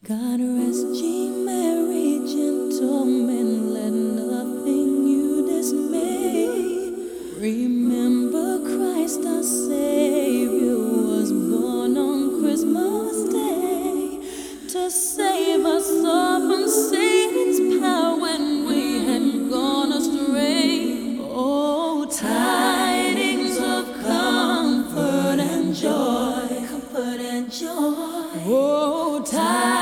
God rest ye merry gentlemen, let nothing you dismay. Remember Christ our Savior was born on Christmas Day to save us all from Satan's power when we had gone astray. Oh, tidings of comfort and joy, comfort and joy. Oh, tidings